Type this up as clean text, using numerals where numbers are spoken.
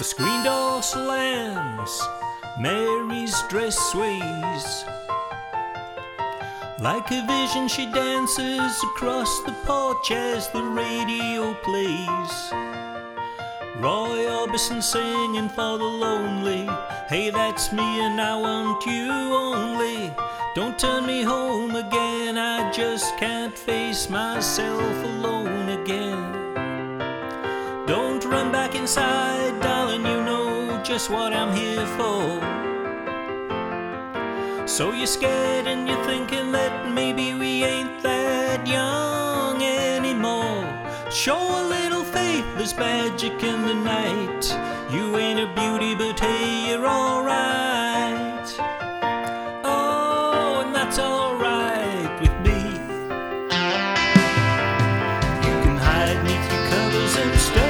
The screen door slams, Mary's dress sways. Like a vision she dances across the porch as the radio plays. Roy Orbison singing for the lonely. Hey, that's me and I want you only. Don't turn me home again, I just can't face myself alone again. Don't run back inside, darling, you know just what I'm here for. So you're scared and you're thinking that maybe we ain't that young anymore. Show a little faith, there's magic in the night. You ain't a beauty, but hey, you're alright. Oh, and that's alright with me. You can hide 'neath your covers and stuff.